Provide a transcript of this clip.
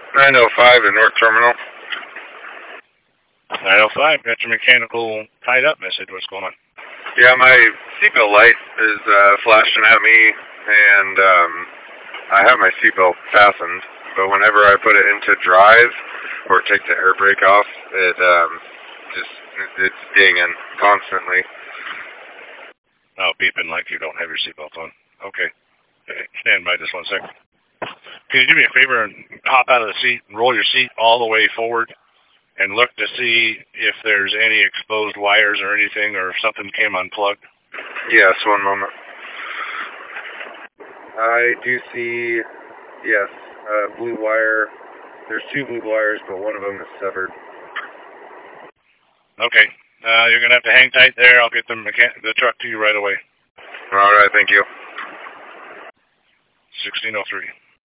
905 in North Terminal. 905, got your mechanical tied up message. What's going on? Yeah, my seatbelt light is flashing at me, and I have my seatbelt fastened, but whenever I put it into drive or take the air brake off, it's dinging constantly. Oh, beeping like you don't have your seatbelt on. Okay. Stand by just 1 second. Can you do me a favor and hop out of the seat and roll your seat all the way forward and look to see if there's any exposed wires or anything or if something came unplugged? Yes, 1 moment. I do see, yes, blue wire. There's 2 blue wires, but one of them is severed. Okay. You're going to have to hang tight there. I'll get the truck to you right away. All right, thank you. 1603.